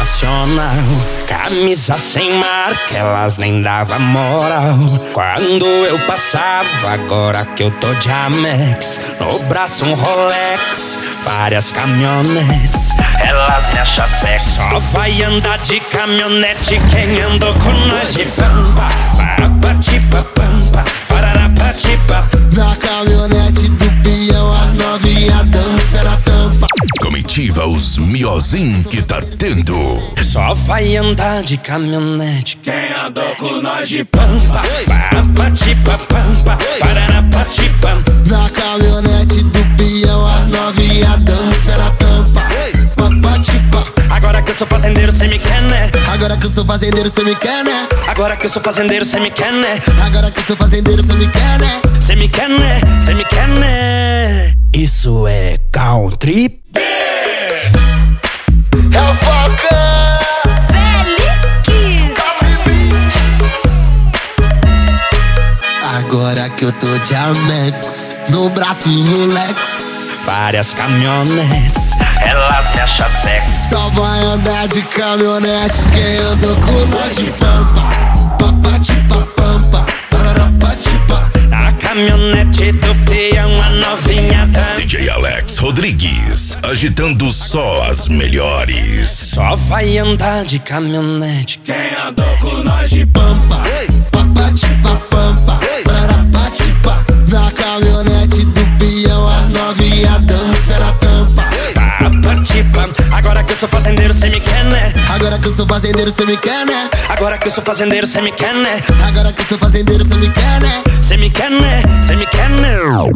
nacional. Camisa sem marca, elas nem davam moral. Quando eu passava, agora que eu tô de Amex, no braço um Rolex, várias caminhonetes, elas me acham sexy. Só vai andar de caminhonete quem andou com nós de pampa. Pampa, pararapatipa. Na caminhonete do peão, as novinha dança na tampa. Comitiva os miozin que tá tendo. Só vai andar de caminhonete quem andou com nós de pampa. Pampa, pararapatipa. Na caminhonete do peão, as novinha dança na tampa. Agora que eu sou fazendeiro, cê me quer, né? Agora que eu sou fazendeiro, cê me quer, né? Agora que eu sou fazendeiro, cê me quer, né? Agora que eu sou fazendeiro, cê me quer, né? Cê me quer, né? Cê me quer, né? Isso é country. É o Falcão Felix. Agora que eu tô de Amex, no braço um Rolex, Várias caminhonetes, elas me acham sexy. só vai andar de caminhonete quem andou com nós de pampa. Pampa, pararapatipa. Na caminhonete do peão, a novinha dança. DJ Alex Rodrigues, agitando só as melhores. Só vai andar de caminhonete quem andou com nós de Pampa, pampa, pararapatipa. Na caminhonete do peão, as novinha dança na tampa. pampa. Agora que eu sou fazendeiro, cê me quer, né? Agora que eu sou fazendeiro, cê me quer, né? Agora que eu sou fazendeiro, cê me quer, né? Agora que eu sou fazendeiro, cê me quer, né? Cê me quer, né? Cê me quer, né?